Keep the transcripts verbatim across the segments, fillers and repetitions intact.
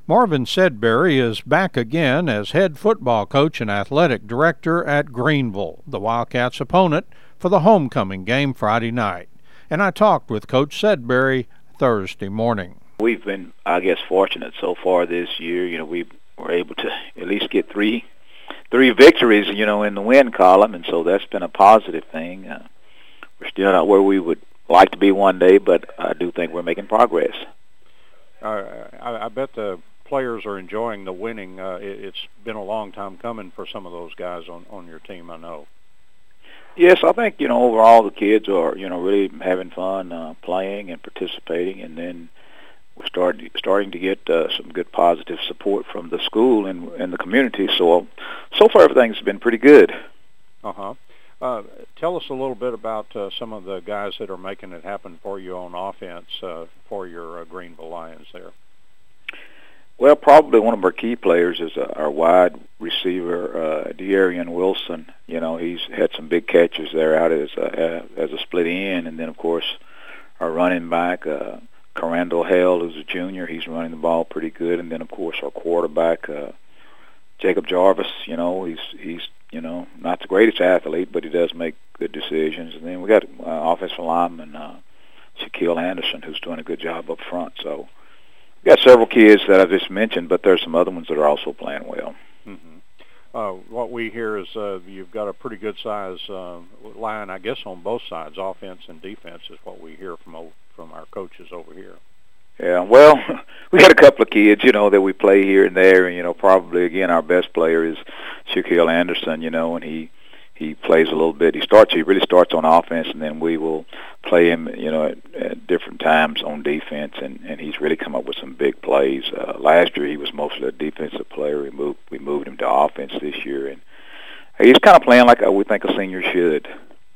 Marvin Sedbury is back again as head football coach and athletic director at Greenville, the Wildcats' opponent for the homecoming game Friday night. And I talked with Coach Sedbury Thursday morning. We've been, I guess, fortunate so far this year. You know, we were able to at least get three three victories, you know, in the win column, and so that's been a positive thing. Uh, we're still not where we would like to be one day, but I do think we're making progress. Uh, I, I bet the players are enjoying the winning. Uh, it, it's been a long time coming for some of those guys on, on your team, I know. Yes, I think, you know, overall the kids are, you know, really having fun uh, playing and participating, and then we're start, starting to get uh, some good positive support from the school and, and the community. So, so far everything's been pretty good. Uh-huh. Uh, tell us a little bit about uh, some of the guys that are making it happen for you on offense uh, for your uh, Greenville Lions there. Well, probably one of our key players is uh, our wide receiver, uh, De'Arian Wilson. You know, he's had some big catches there out as a, as a split end. And then, of course, our running back, uh, Carandall Hale, who's a junior, he's running the ball pretty good. And then, of course, our quarterback, uh, Jacob Jarvis, you know, he's, he's you know, not the greatest athlete, but he does make good decisions. And then we got uh, offensive lineman, uh, Shaquille Anderson, who's doing a good job up front. So, we got several kids that I just mentioned, but there's some other ones that are also playing well. Mm-hmm. Uh, what we hear is uh, you've got a pretty good size uh, line, I guess, on both sides, offense and defense, is what we hear from from our coaches over here. Yeah, well, we got a couple of kids, you know, that we play here and there, and you know, probably again our best player is Shaquille Anderson, you know, and he. He plays a little bit. He starts. He really starts on offense, and then we will play him, you know, at, at different times on defense. And, and he's really come up with some big plays. Uh, last year, he was mostly a defensive player. We moved. We moved him to offense this year, and he's kind of playing like we think a senior should.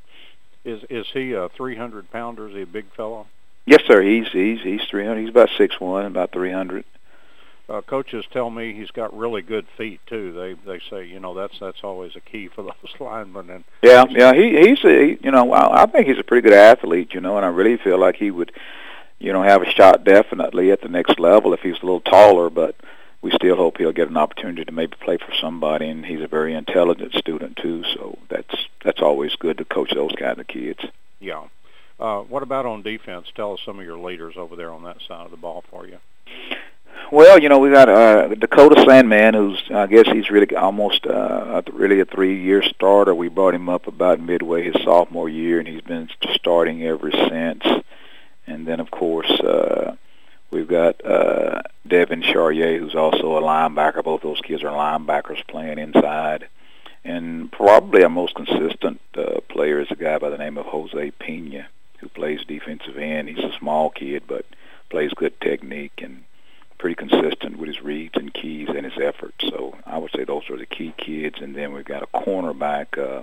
Is is he a three hundred pounder? Is he a big fellow? Yes, sir. He's he's he's three hundred. He's about six one, about three hundred. Uh, coaches tell me he's got really good feet too. They they say, you know, that's that's always a key for those linemen. And yeah, yeah, he he's a, you know, I think he's a pretty good athlete, you know, and I really feel like he would, you know, have a shot definitely at the next level if he's a little taller. But we still hope he'll get an opportunity to maybe play for somebody. And he's a very intelligent student too, so that's that's always good to coach those kind of kids. Yeah. Uh, what about on defense? Tell us some of your leaders over there on that side of the ball for you. Well, you know, we got uh, Dakota Sandman, who's, I guess he's really almost uh, really a three-year starter. We brought him up about midway his sophomore year, and he's been starting ever since. And then, of course, uh, we've got uh, Devin Charrier, who's also a linebacker. Both those kids are linebackers playing inside. And probably our most consistent uh, player is a guy by the name of Jose Pena, who plays defensive end. He's a small kid, but plays good technique and pretty consistent with his reads and keys and his efforts. So I would say those are the key kids. And then we've got a cornerback, uh,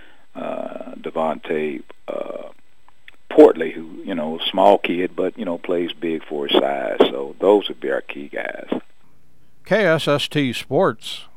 uh, Devontae uh, Portley, who, you know, a small kid, but, you know, plays big for his size. So those would be our key guys. K S S T Sports